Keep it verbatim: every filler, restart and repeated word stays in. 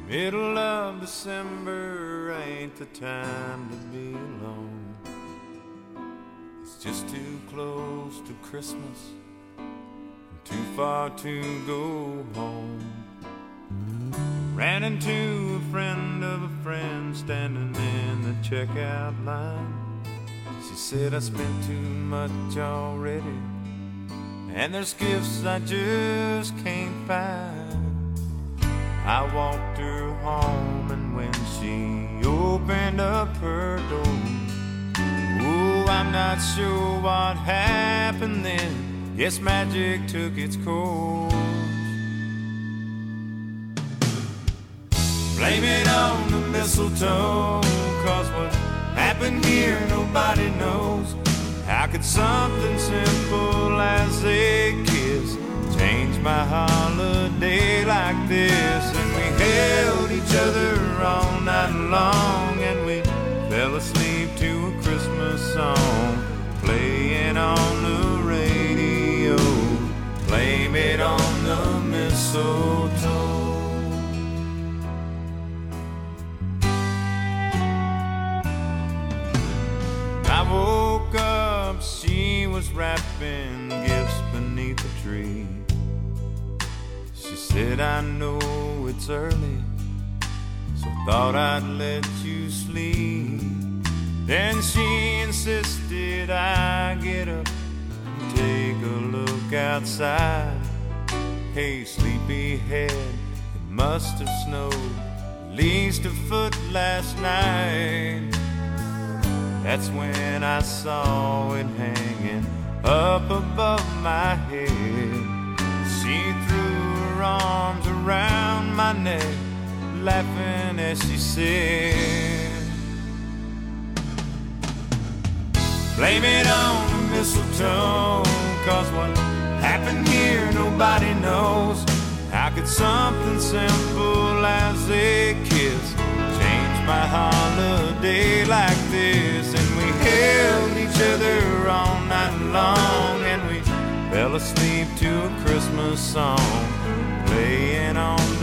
Middle of December ain't the time to be alone. It's just too close to Christmas and too far to go home. Ran into a friend of a friend standing in the checkout line. She said, I spent too much already, and there's gifts I just can't find. I walked her home, and when she opened up her door, oh, I'm not sure what happened then. Yes, magic took its course. Blame it on the mistletoe, 'cause what happened here nobody knows. How could something simple as a kiss change my holiday like this? And we held each other all night long, and we fell asleep to a Christmas song playing on the radio. Blame it on the mistletoe. I woke up, she was wrapping gifts beneath the tree. She said, I know it's early, so thought I'd let you sleep. Then she insisted I get up and take a look outside. Hey, sleepyhead, it must have snowed at least a foot last night. That's when I saw it hanging up above my head. She threw her arms around my neck, laughing as she said, blame it on the mistletoe, 'cause what happened here nobody knows. How could something simple as a kiss change my holiday like this? And we held each other all night long, and we fell asleep to a Christmas song playing on